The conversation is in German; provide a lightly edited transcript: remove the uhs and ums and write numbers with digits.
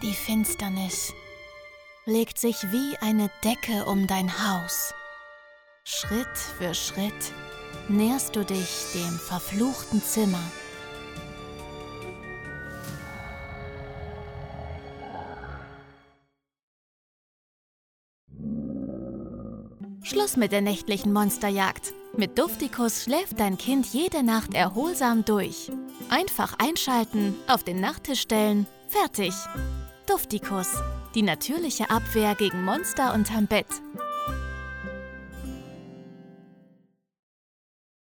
Die Finsternis legt sich wie eine Decke um dein Haus. Schritt für Schritt näherst du dich dem verfluchten Zimmer. Schluss mit der nächtlichen Monsterjagd. Mit Duftikus schläft dein Kind jede Nacht erholsam durch. Einfach einschalten, auf den Nachttisch stellen, fertig. Duftikus, die natürliche Abwehr gegen Monster unterm Bett.